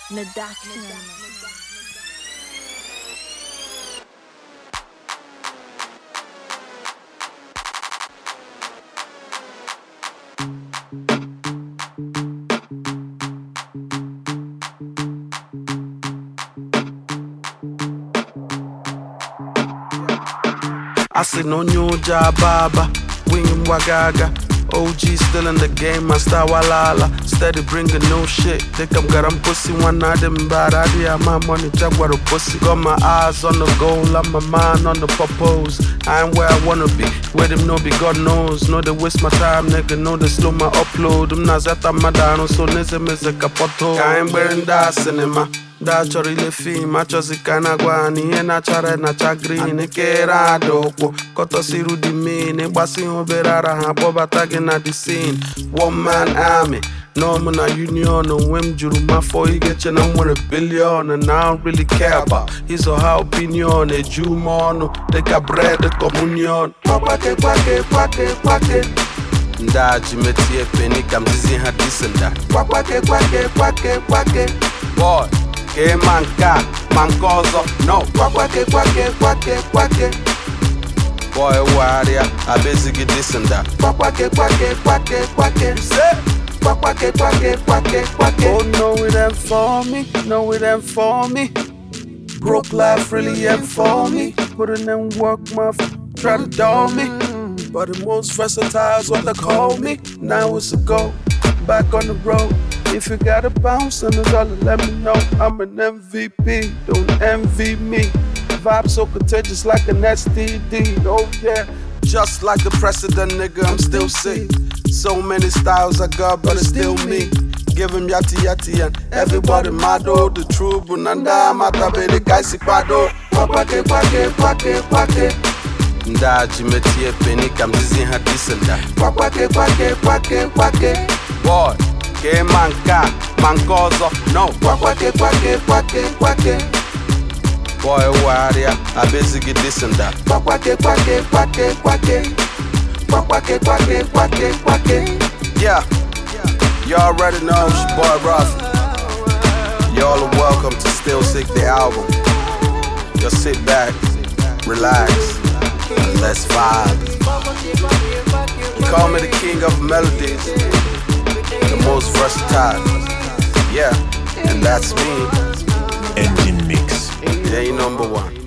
Production. I said no new job, baba, winging wagaga. OG still in the game, my star walala. Steady bringing no shit. Think I'm got pussy, one of them bad idea. My money, jaguar pussy. Got my eyes on the goal, and my mind on the purpose. I ain't where I wanna be, where them no be, God knows. No, they waste my time, nigga, no, they slow my upload. I'm not that I'm madano, so nese me se kapoto. I ain't wearing that cinema. Da chọrọ ile fim, achọzi ka na-agwa na ihe na-achara na-acha green. Ekere ada okwu, kọtọsiru di mean. Ịgbasi ihe obere ara ha kpọbata gị na the scene. One man army, no I'm na union. Onwe m juru m afọ igeche na m nwere billion. And I don't really care about his or her opinion. Eju m ọnụ dịka bread communion. Kwake kwake kwake kwake nda ji metie peni ka m dizi ha disenda. Kwake kwake kwake kwake boy que manca, mancoso, no. Kwake, kwake, kwake, kwake. Boy, warrior, I basically this and that. Kwake, kwake, kwake, kwake. Kwake, kwake, kwake, kwake. Oh, no, it ain't for me, no, it ain't for me. Broke life really ain't for me. Putting in work, try to dull me. But the most versatile is what they call me. Now it's a go, back on the road. If you got a bounce and a dollar, let me know. I'm an MVP, don't envy me. Vibe so contagious like an STD, oh yeah. Just like the president, nigga, I'm still sick. So many styles I got, but it's still me. Give him yati yati and everybody mado. The true bunanda, mata bele kaisi pado. Kwake, kwake, kwake, kwake. Nda jimetie peni kam dizi ha disenda. Kwake, kwake, kwake, kwake. Boy. Que manca, mancoso, no. Kwake, kwake, kwake, kwake. Boy, warrior, I basically this and that. Kwake, kwake, kwake, kwake. Kwake, kwake, kwake, kwake. Yeah, you already know it's your boy Ruff. Y'all are welcome to Still Sick the album. Just sit back, relax, and let's vibe. You call me the king of melodies. The most versatile, yeah, and that's me. Engine Mix. Yeah, you number one.